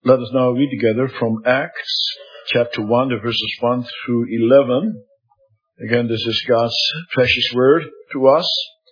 Let us now read together from Acts chapter 1, verses 1 through 11. Again, this is God's precious word to us.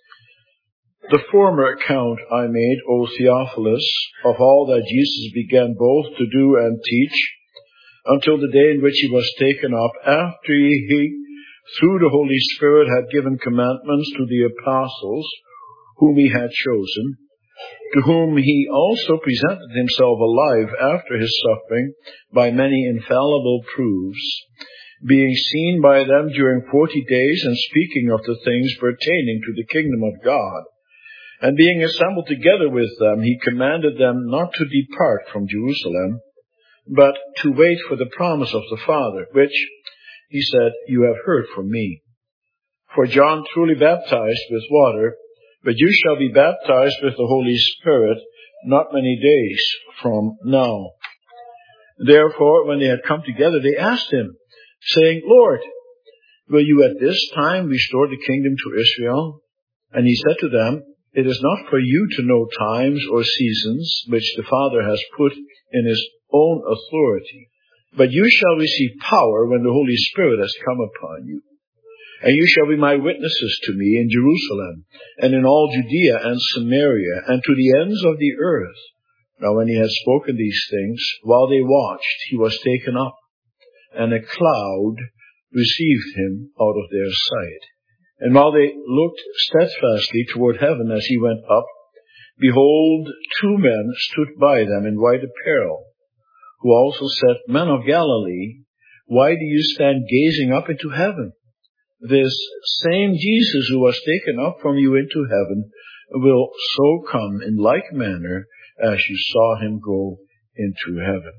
The former account I made, O Theophilus, of all that Jesus began both to do and teach, until the day in which he was taken up, after he, through the Holy Spirit, had given commandments to the apostles whom he had chosen, to whom he also presented himself alive after his suffering by many infallible proofs, being seen by them during 40 days and speaking of the things pertaining to the kingdom of God. And being assembled together with them, he commanded them not to depart from Jerusalem, but to wait for the promise of the Father, which, he said, you have heard from me. For John truly baptized with water, but you shall be baptized with the Holy Spirit not many days from now. Therefore, when they had come together, they asked him, saying, Lord, will you at this time restore the kingdom to Israel? And he said to them, it is not for you to know times or seasons which the Father has put in his own authority, but you shall receive power when the Holy Spirit has come upon you. And you shall be my witnesses to me in Jerusalem, and in all Judea and Samaria, and to the ends of the earth. Now when he had spoken these things, while they watched, he was taken up, and a cloud received him out of their sight. And while they looked steadfastly toward heaven as he went up, behold, 2 men stood by them in white apparel, who also said, Men of Galilee, why do you stand gazing up into heaven? This same Jesus who was taken up from you into heaven will so come in like manner as you saw him go into heaven.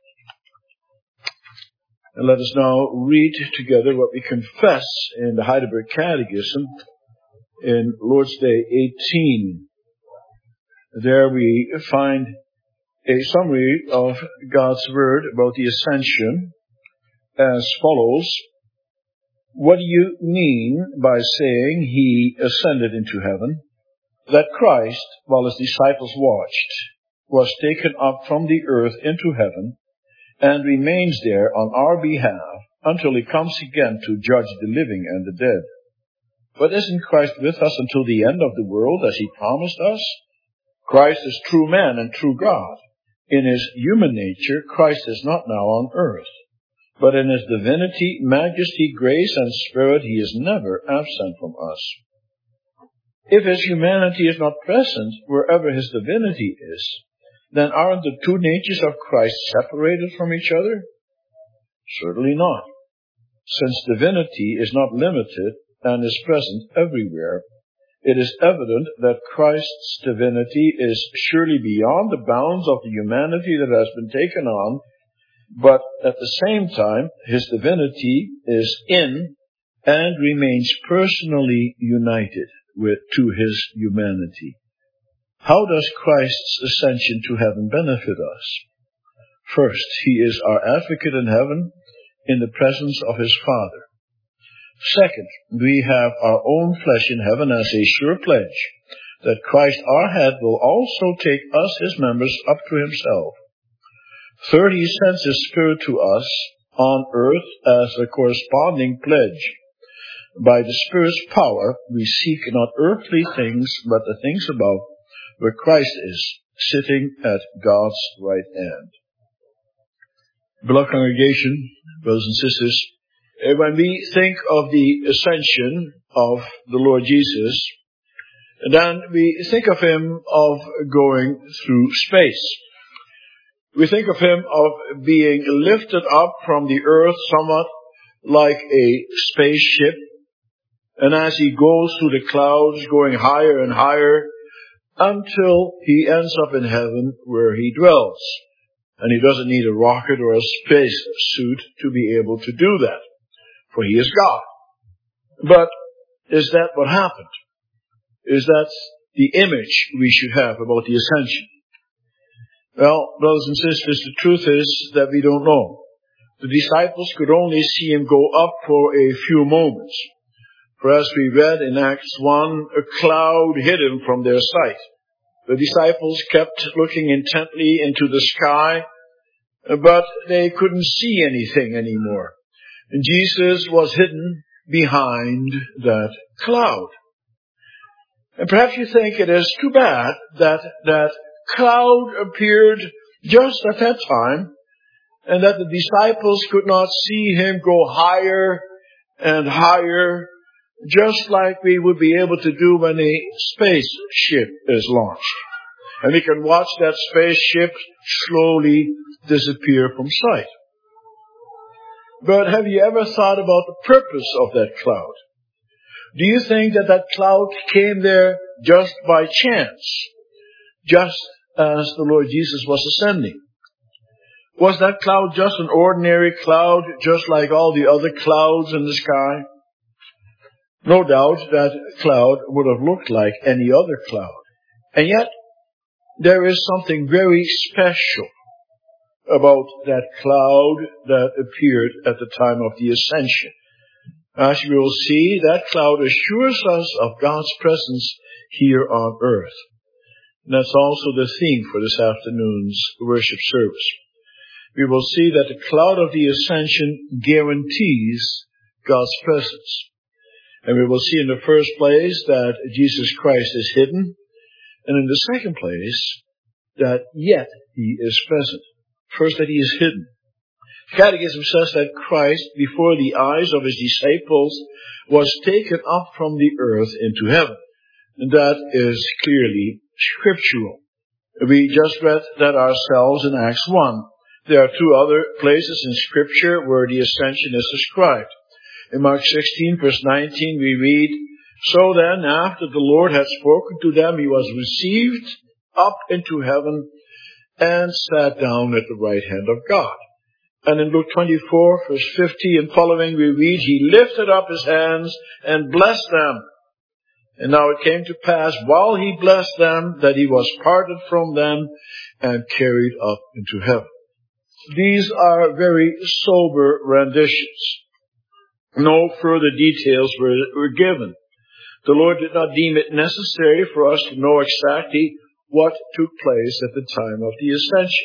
And let us now read together what we confess in the Heidelberg Catechism in Lord's Day 18. There we find a summary of God's word about the ascension as follows. What do you mean by saying he ascended into heaven? That Christ, while his disciples watched, was taken up from the earth into heaven and remains there on our behalf until he comes again to judge the living and the dead. But isn't Christ with us until the end of the world as he promised us? Christ is true man and true God. In his human nature, Christ is not now on earth. But in his divinity, majesty, grace, and spirit, he is never absent from us. If his humanity is not present wherever his divinity is, then aren't the 2 natures of Christ separated from each other? Certainly not. Since divinity is not limited and is present everywhere, it is evident that Christ's divinity is surely beyond the bounds of the humanity that has been taken on, but at the same time, his divinity is in and remains personally united to his humanity. How does Christ's ascension to heaven benefit us? First, he is our advocate in heaven in the presence of his Father. Second, we have our own flesh in heaven as a sure pledge that Christ our head will also take us, his members, up to himself. Third, he sends his Spirit to us on earth as a corresponding pledge. By the Spirit's power, we seek not earthly things, but the things above, where Christ is, sitting at God's right hand. Beloved congregation, brothers and sisters, when we think of the ascension of the Lord Jesus, then we think of him of going through space. We think of him of being lifted up from the earth somewhat like a spaceship. And as he goes through the clouds, going higher and higher, until he ends up in heaven where he dwells. And he doesn't need a rocket or a space suit to be able to do that, for he is God. But is that what happened? Is that the image we should have about the ascension? Well, brothers and sisters, the truth is that we don't know. The disciples could only see him go up for a few moments. For as we read in Acts 1, a cloud hid him from their sight. The disciples kept looking intently into the sky, but they couldn't see anything anymore. And Jesus was hidden behind that cloud. And perhaps you think it is too bad that that cloud appeared just at that time, and that the disciples could not see him go higher and higher, just like we would be able to do when a spaceship is launched. And we can watch that spaceship slowly disappear from sight. But have you ever thought about the purpose of that cloud? Do you think that that cloud came there just by chance, just as the Lord Jesus was ascending? Was that cloud just an ordinary cloud, just like all the other clouds in the sky? No doubt that cloud would have looked like any other cloud. And yet, there is something very special about that cloud that appeared at the time of the ascension. As we will see, that cloud assures us of God's presence here on earth. And that's also the theme for this afternoon's worship service. We will see that the cloud of the ascension guarantees God's presence. And we will see in the first place that Jesus Christ is hidden, and in the second place, that yet he is present. First, that he is hidden. The Catechism says that Christ, before the eyes of his disciples, was taken up from the earth into heaven. And that is clearly scriptural. We just read that ourselves in Acts 1. There are two other places in Scripture where the ascension is described. In Mark 16, verse 19, we read, "So then, after the Lord had spoken to them, he was received up into heaven and sat down at the right hand of God." And in Luke 24, verse 50 and following, we read, "He lifted up his hands and blessed them. And now it came to pass, while he blessed them, that he was parted from them and carried up into heaven." These are very sober renditions. No further details were given. The Lord did not deem it necessary for us to know exactly what took place at the time of the ascension.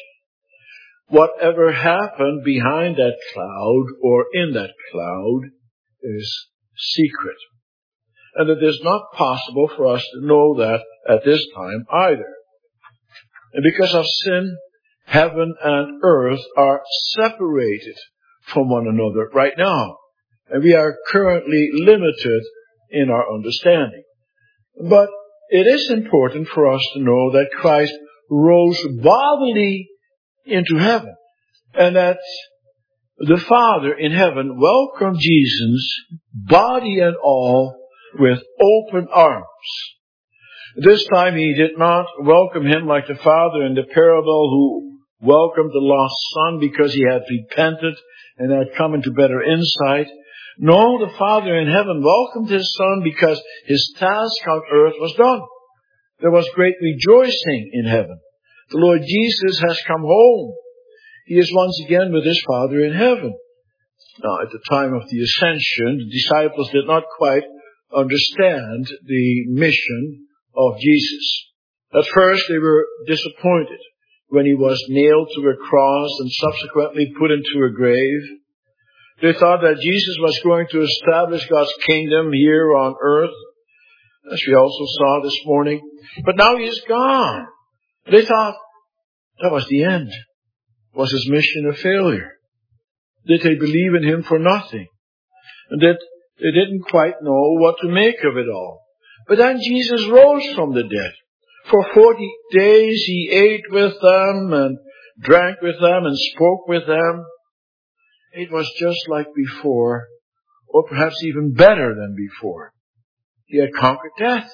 Whatever happened behind that cloud or in that cloud is secret. And it is not possible for us to know that at this time either. And because of sin, heaven and earth are separated from one another right now. And we are currently limited in our understanding. But it is important for us to know that Christ rose bodily into heaven, and that the Father in heaven welcomed Jesus, body and all, with open arms. This time he did not welcome him like the father in the parable who welcomed the lost son because he had repented and had come into better insight. No, the Father in heaven welcomed his Son because his task on earth was done. There was great rejoicing in heaven. The Lord Jesus has come home. He is once again with his Father in heaven. Now, at the time of the ascension, the disciples did not quite understand the mission of Jesus. At first, they were disappointed when he was nailed to a cross and subsequently put into a grave. They thought that Jesus was going to establish God's kingdom here on earth, as we also saw this morning. But now he is gone. They thought that was the end. Was his mission a failure? Did they believe in him for nothing? And that they didn't quite know what to make of it all. But then Jesus rose from the dead. For 40 days he ate with them and drank with them and spoke with them. It was just like before, or perhaps even better than before. He had conquered death.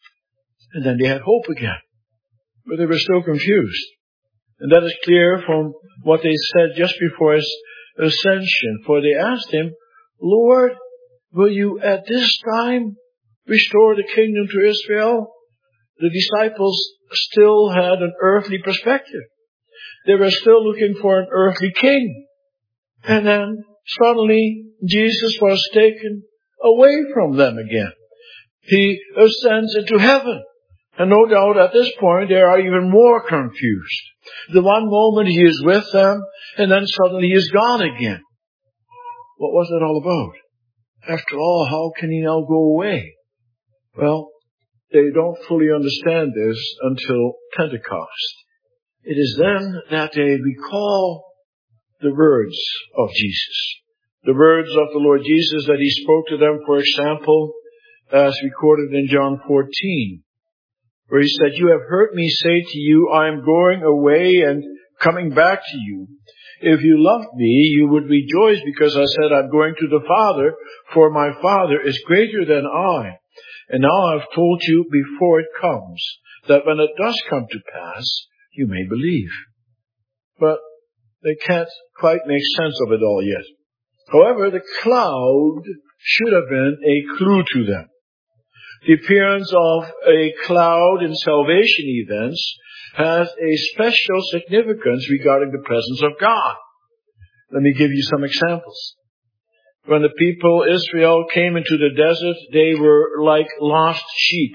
And then they had hope again. But they were still confused. And that is clear from what they said just before his ascension. For they asked him, "Lord, will you at this time restore the kingdom to Israel?" The disciples still had an earthly perspective. They were still looking for an earthly king. And then suddenly Jesus was taken away from them again. He ascends into heaven. And no doubt at this point they are even more confused. The one moment he is with them, and then suddenly he is gone again. What was that all about? After all, how can he now go away? Well, they don't fully understand this until Pentecost. It is then that they recall the words of Jesus. The words of the Lord Jesus that he spoke to them, for example, as recorded in John 14, where he said, "You have heard me say to you, I am going away and coming back to you. If you loved me, you would rejoice because I said, I'm going to the Father, for my Father is greater than I. And now I've told you before it comes, that when it does come to pass, you may believe." But they can't quite make sense of it all yet. However, the cloud should have been a clue to them. The appearance of a cloud in salvation events has a special significance regarding the presence of God. Let me give you some examples. When the people Israel came into the desert, they were like lost sheep,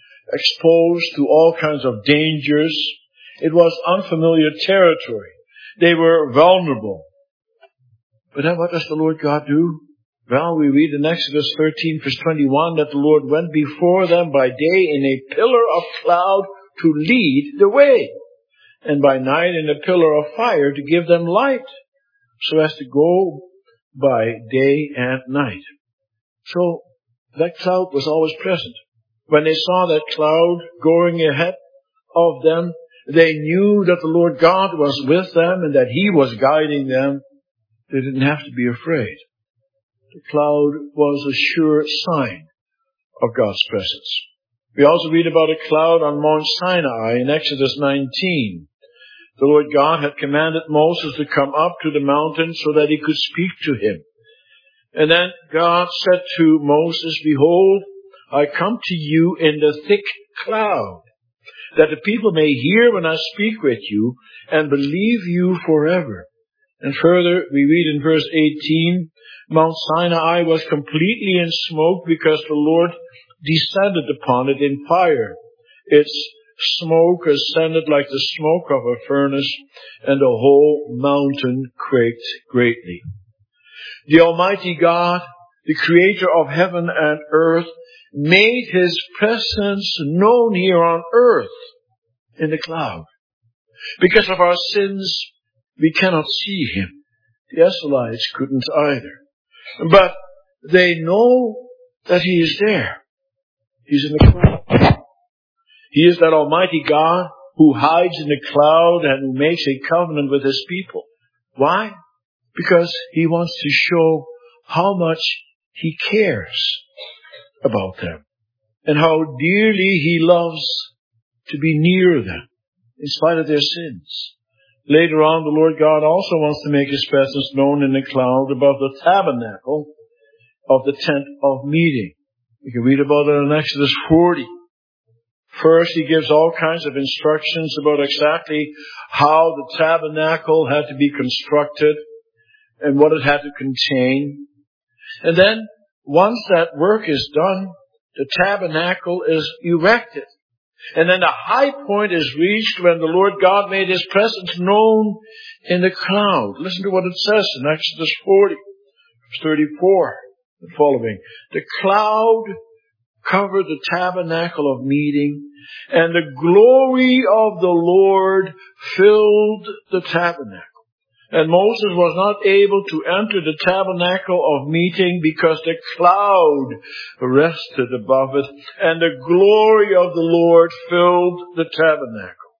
exposed to all kinds of dangers. It was unfamiliar territory. They were vulnerable. But then what does the Lord God do? Well, we read in Exodus 13, verse 21, that the Lord went before them by day in a pillar of cloud to lead the way, and by night in a pillar of fire to give them light, so as to go by day and night. So that cloud was always present. When they saw that cloud going ahead of them, they knew that the Lord God was with them and that he was guiding them. They didn't have to be afraid. The cloud was a sure sign of God's presence. We also read about a cloud on Mount Sinai in Exodus 19. The Lord God had commanded Moses to come up to the mountain so that he could speak to him. And then God said to Moses, "Behold, I come to you in the thick cloud, that the people may hear when I speak with you and believe you forever." And further, we read in verse 18, Mount Sinai was completely in smoke because the Lord descended upon it in fire. Its smoke ascended like the smoke of a furnace, and the whole mountain quaked greatly. The Almighty God, the Creator of heaven and earth, made his presence known here on earth in the cloud. Because of our sins, we cannot see him. The Israelites couldn't either. But they know that he is there. He's in the cloud. He is that Almighty God who hides in the cloud and who makes a covenant with his people. Why? Because he wants to show how much he cares about them and how dearly he loves to be near them in spite of their sins. Later on, the Lord God also wants to make his presence known in the cloud above the tabernacle of the tent of meeting. We can read about it in Exodus 40. First, he gives all kinds of instructions about exactly how the tabernacle had to be constructed and what it had to contain. And then, once that work is done, the tabernacle is erected. And then the high point is reached when the Lord God made his presence known in the cloud. Listen to what it says in Exodus 40, verse 34 and following. The cloud covered the tabernacle of meeting, and the glory of the Lord filled the tabernacle. And Moses was not able to enter the tabernacle of meeting because the cloud rested above it, and the glory of the Lord filled the tabernacle.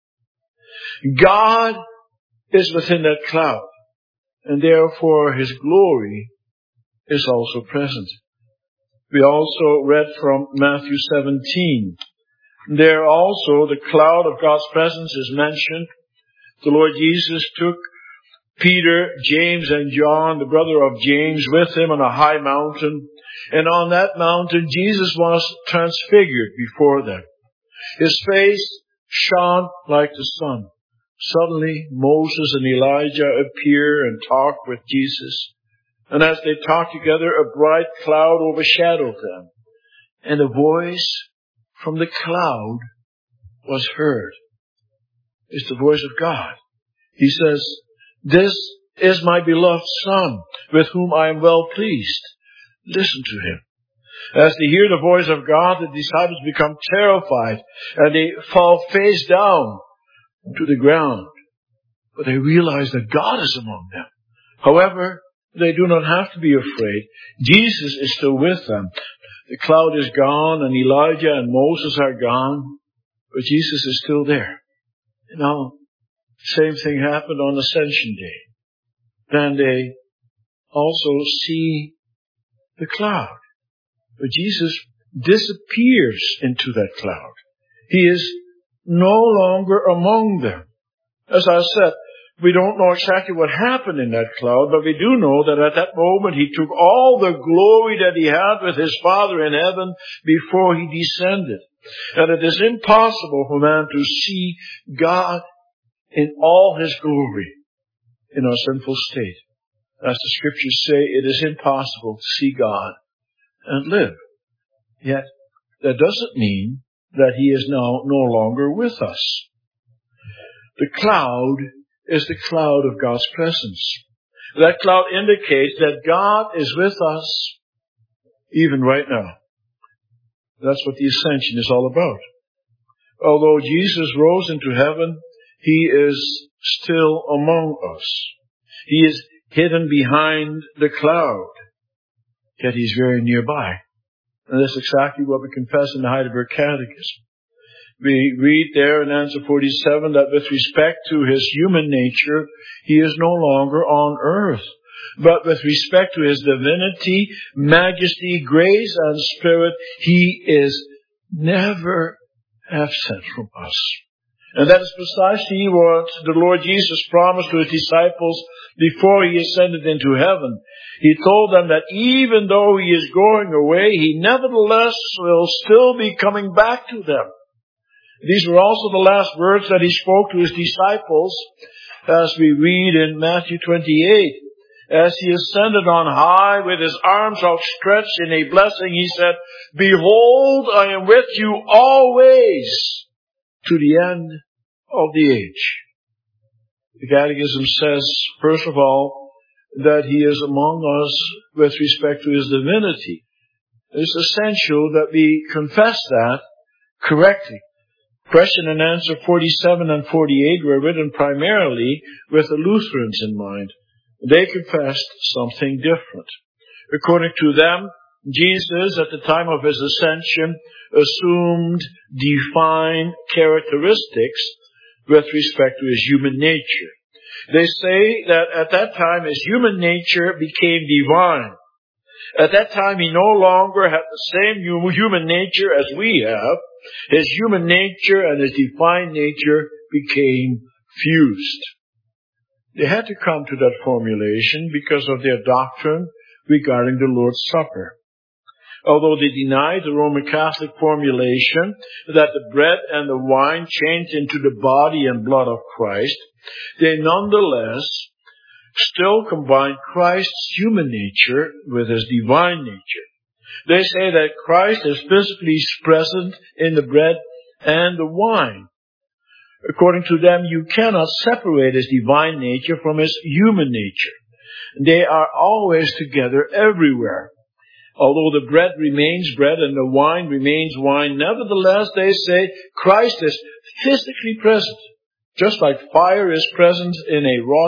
God is within that cloud, and therefore his glory is also present. We also read from Matthew 17. There also the cloud of God's presence is mentioned. The Lord Jesus took Peter, James, and John, the brother of James, with him on a high mountain. And on that mountain, Jesus was transfigured before them. His face shone like the sun. Suddenly, Moses and Elijah appear and talk with Jesus. And as they talked together, a bright cloud overshadowed them. And a voice from the cloud was heard. It's the voice of God. He says, "This is my beloved Son, with whom I am well pleased. Listen to him." As they hear the voice of God, the disciples become terrified and they fall face down to the ground. But they realize that God is among them. However, they do not have to be afraid. Jesus is still with them. The cloud is gone and Elijah and Moses are gone, but Jesus is still there. Same thing happened on Ascension Day. Then they also see the cloud. But Jesus disappears into that cloud. He is no longer among them. As I said, we don't know exactly what happened in that cloud, but we do know that at that moment He took all the glory that He had with His Father in heaven before He descended. And it is impossible for man to see God in all His glory in our sinful state. As the Scriptures say, it is impossible to see God and live. Yet, that doesn't mean that He is now no longer with us. The cloud is the cloud of God's presence. That cloud indicates that God is with us even right now. That's what the ascension is all about. Although Jesus rose into heaven, He is still among us. He is hidden behind the cloud, yet He's very nearby. And that's exactly what we confess in the Heidelberg Catechism. We read there in answer 47 that with respect to His human nature, He is no longer on earth. But with respect to His divinity, majesty, grace, and spirit, He is never absent from us. And that is precisely what the Lord Jesus promised to His disciples before He ascended into heaven. He told them that even though He is going away, He nevertheless will still be coming back to them. These were also the last words that He spoke to His disciples, as we read in Matthew 28. As He ascended on high with His arms outstretched in a blessing, He said, "Behold, I am with you always to the end of the age." The Catechism says, first of all, that He is among us with respect to His divinity. It's essential that we confess that correctly. Question and answer 47 and 48 were written primarily with the Lutherans in mind. They confessed something different. According to them, Jesus, at the time of His ascension, assumed divine characteristics with respect to His human nature. They say that at that time His human nature became divine. At that time He no longer had the same human nature as we have. His human nature and His divine nature became fused. They had to come to that formulation because of their doctrine regarding the Lord's Supper. Although they denied the Roman Catholic formulation that the bread and the wine changed into the body and blood of Christ, they nonetheless still combined Christ's human nature with His divine nature. They say that Christ is physically present in the bread and the wine. According to them, you cannot separate His divine nature from His human nature. They are always together everywhere. Although the bread remains bread and the wine remains wine, nevertheless, they say Christ is physically present. Just like fire is present in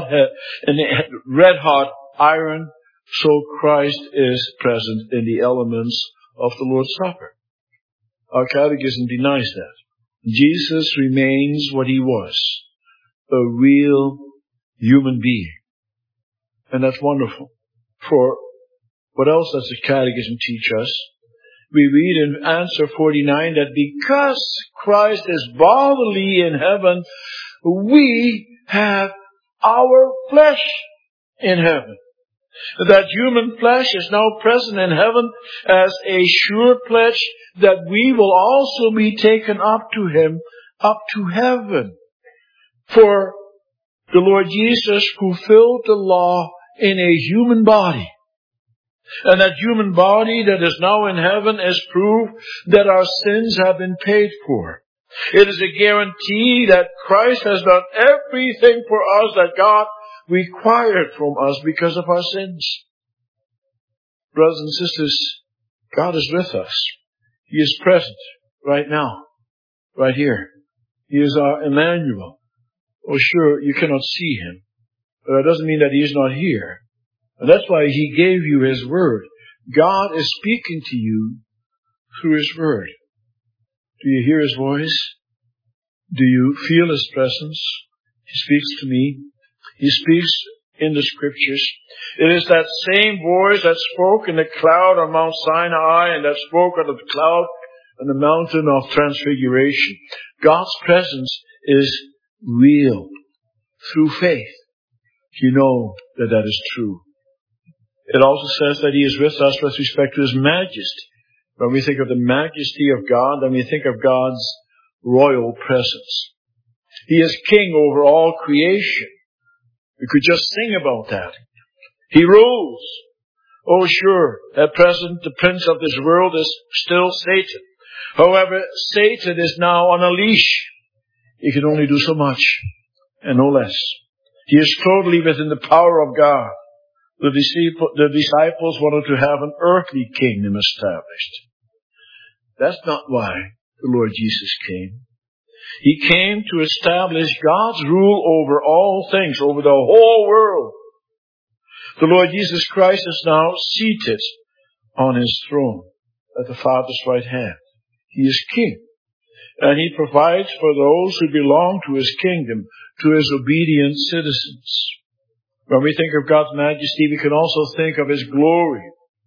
a red-hot iron, so Christ is present in the elements of the Lord's Supper. Our Catechism denies that. Jesus remains what He was, a real human being. And that's wonderful. For what else does the Catechism teach us? We read in answer 49 that because Christ is bodily in heaven, we have our flesh in heaven. That human flesh is now present in heaven as a sure pledge that we will also be taken up to Him, up to heaven. For the Lord Jesus fulfilled the law in a human body. And that human body that is now in heaven is proof that our sins have been paid for. It is a guarantee that Christ has done everything for us that God required from us because of our sins. Brothers and sisters, God is with us. He is present right now, right here. He is our Emmanuel. Oh, sure, you cannot see Him, but that doesn't mean that He is not here. And that's why He gave you His Word. God is speaking to you through His Word. Do you hear His voice? Do you feel His presence? He speaks to me. He speaks in the Scriptures. It is that same voice that spoke in the cloud on Mount Sinai and that spoke on the cloud on the mountain of Transfiguration. God's presence is real. Through faith, you know that that is true. It also says that He is with us with respect to His majesty. When we think of the majesty of God, then we think of God's royal presence. He is king over all creation. We could just sing about that. He rules. Oh, sure, at present the prince of this world is still Satan. However, Satan is now on a leash. He can only do so much and no less. He is totally within the power of God. The disciples wanted to have an earthly kingdom established. That's not why the Lord Jesus came. He came to establish God's rule over all things, over the whole world. The Lord Jesus Christ is now seated on His throne at the Father's right hand. He is King. And He provides for those who belong to His kingdom, to His obedient citizens. When we think of God's majesty, we can also think of His glory.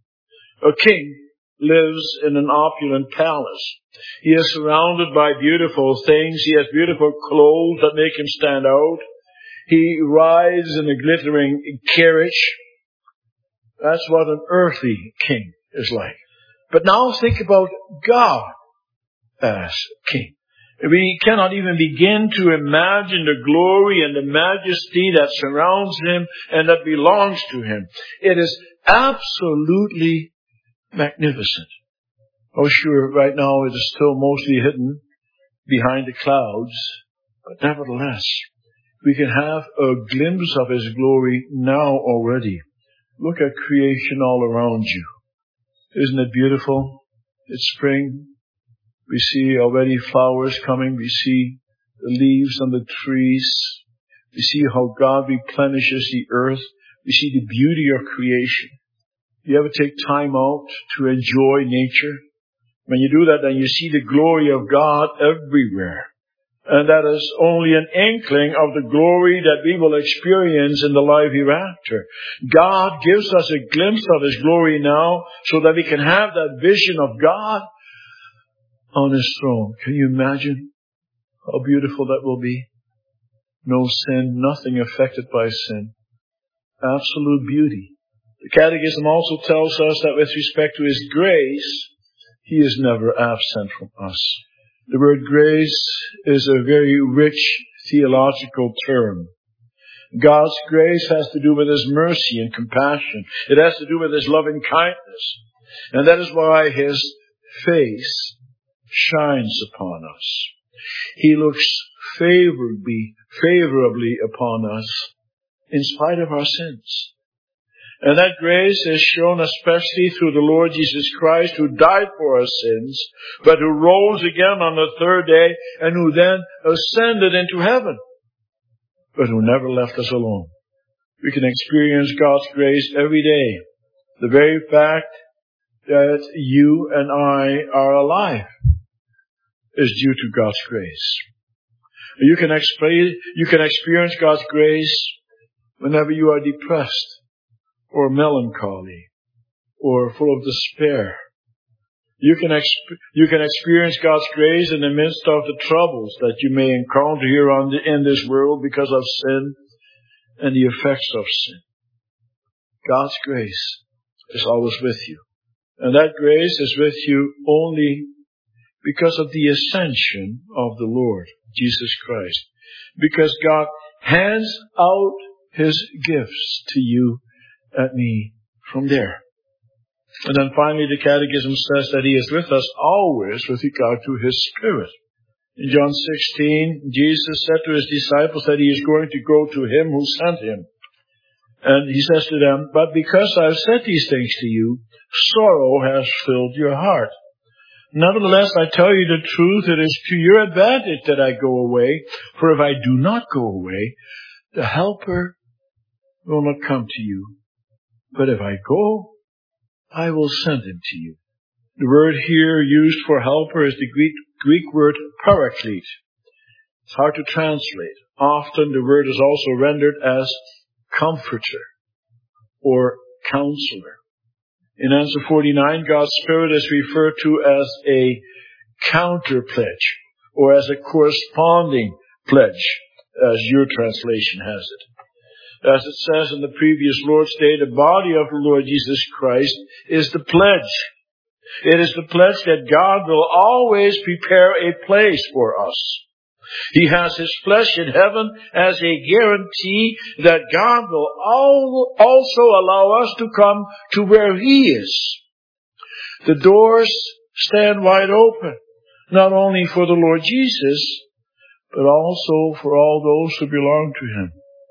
A king lives in an opulent palace. He is surrounded by beautiful things. He has beautiful clothes that make him stand out. He rides in a glittering carriage. That's what an earthly king is like. But now think about God as king. We cannot even begin to imagine the glory and the majesty that surrounds Him and that belongs to Him. It is absolutely magnificent. Oh, sure, right now it is still mostly hidden behind the clouds, but nevertheless, we can have a glimpse of His glory now already. Look at creation all around you. Isn't it beautiful? It's spring. We see already flowers coming. We see the leaves on the trees. We see how God replenishes the earth. We see the beauty of creation. Do you ever take time out to enjoy nature? When you do that, then you see the glory of God everywhere. And that is only an inkling of the glory that we will experience in the life hereafter. God gives us a glimpse of His glory now so that we can have that vision of God on His throne. Can you imagine how beautiful that will be? No sin, nothing affected by sin. Absolute beauty. The Catechism also tells us that with respect to His grace, He is never absent from us. The word grace is a very rich theological term. God's grace has to do with His mercy and compassion. It has to do with His loving kindness. And that is why His face shines upon us. He looks favorably upon us in spite of our sins. And that grace is shown especially through the Lord Jesus Christ, who died for our sins, but who rose again on the third day, and who then ascended into heaven, but who never left us alone. We can experience God's grace every day. The very fact that you and I are alive is due to God's grace. You can experience God's grace whenever you are depressed, or melancholy, or full of despair. You can experience God's grace in the midst of the troubles that you may encounter here in this world because of sin and the effects of sin. God's grace is always with you. And that grace is with you only because of the ascension of the Lord Jesus Christ. Because God hands out His gifts to you and me from there. And then finally the Catechism says that He is with us always with regard to His Spirit. In John 16, Jesus said to his disciples that he is going to go to him who sent him. And he says to them, but because I've said these things to you, sorrow has filled your heart. Nevertheless, I tell you the truth, it is to your advantage that I go away. For if I do not go away, the Helper will not come to you. But if I go, I will send him to you. The word here used for helper is the Greek word paraclete. It's hard to translate. Often the word is also rendered as comforter or counselor. In answer 49, God's Spirit is referred to as a counter pledge or as a corresponding pledge, as your translation has it. As it says in the previous Lord's Day, the body of the Lord Jesus Christ is the pledge. It is the pledge that God will always prepare a place for us. He has His flesh in heaven as a guarantee that God will also allow us to come to where He is. The doors stand wide open, not only for the Lord Jesus, but also for all those who belong to Him.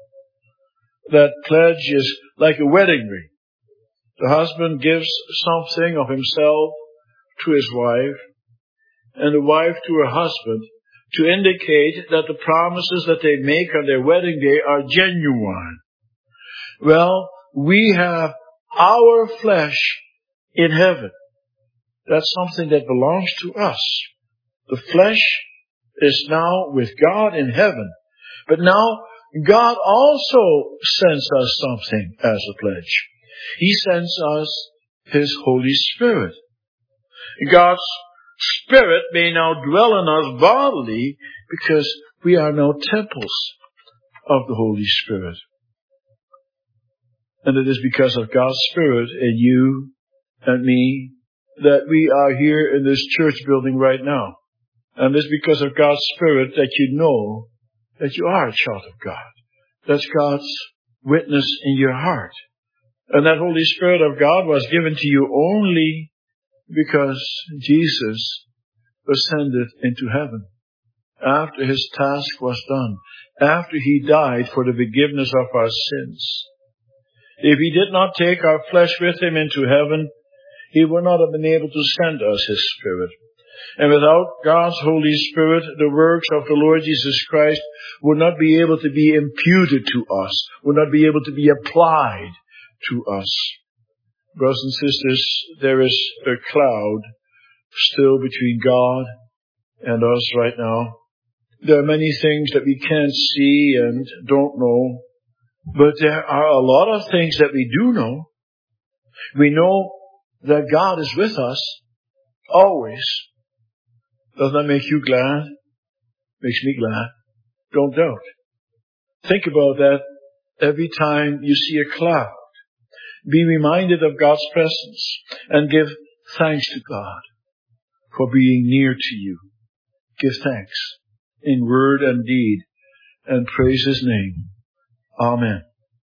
That pledge is like a wedding ring. The husband gives something of himself to his wife, and the wife to her husband, to indicate that the promises that they make on their wedding day are genuine. Well, we have our flesh in heaven. That's something that belongs to us. The flesh is now with God in heaven. But now, God also sends us something as a pledge. He sends us His Holy Spirit. God's Spirit may now dwell in us bodily because we are now temples of the Holy Spirit. And it is because of God's Spirit in you and me that we are here in this church building right now. And it's because of God's Spirit that you know that you are a child of God. That's God's witness in your heart. And that Holy Spirit of God was given to you only because Jesus ascended into heaven after His task was done, after He died for the forgiveness of our sins. If He did not take our flesh with Him into heaven, He would not have been able to send us His Spirit. And without God's Holy Spirit, the works of the Lord Jesus Christ would not be able to be imputed to us, would not be able to be applied to us. Brothers and sisters, there is a cloud still between God and us right now. There are many things that we can't see and don't know, but there are a lot of things that we do know. We know that God is with us always. Doesn't that make you glad? Makes me glad. Don't doubt. Think about that every time you see a cloud. Be reminded of God's presence and give thanks to God for being near to you. Give thanks in word and deed and praise His name. Amen.